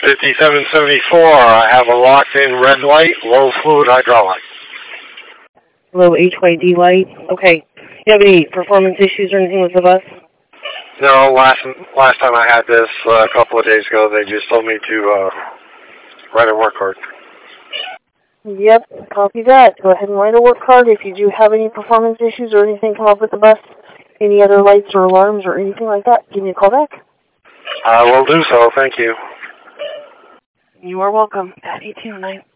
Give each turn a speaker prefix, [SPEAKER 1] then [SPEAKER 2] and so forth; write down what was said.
[SPEAKER 1] 5774, I have a locked-in red light, low fluid hydraulic.
[SPEAKER 2] Low HYD light. Okay. You have any performance issues or anything with the bus?
[SPEAKER 1] No, last time I had this a couple of days ago, they just told me to write a work card.
[SPEAKER 2] Yep, copy that. Go ahead and write a work card. If you do have any performance issues or anything come up with the bus, any other lights or alarms or anything like that, give me a call back.
[SPEAKER 1] I will do so. Thank you.
[SPEAKER 2] You are welcome. At 1809.